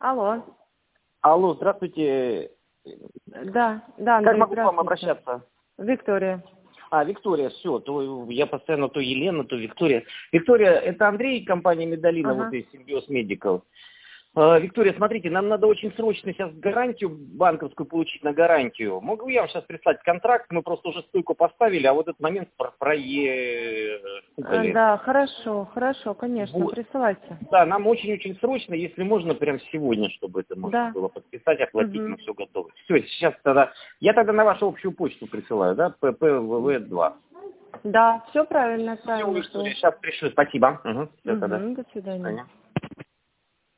Алло. Алло, здравствуйте. Да, Андрей, Как могу к вам здравствуйте. обращаться? Виктория. Виктория, все, то я постоянно то Елена, то Виктория. Виктория, это Андрей, компания Медалина, вот Ага. из Симбиоз Медикал. Виктория, смотрите, нам надо очень срочно сейчас гарантию банковскую получить на гарантию. Могу я вам сейчас прислать контракт, мы просто уже стойку поставили, а вот этот момент проехали. Да, хорошо, конечно, Вот. присылайте. Да, нам очень-очень срочно, если можно, прям сегодня, чтобы это можно Да. было подписать, оплатить, Угу. мы все готово. Все, сейчас тогда, я тогда на вашу общую почту присылаю, да, ppvv2. Да, все правильно, Все, правильно. Виктория, сейчас пришлю, спасибо. Угу. Все тогда. Угу, до До свидания. свидания.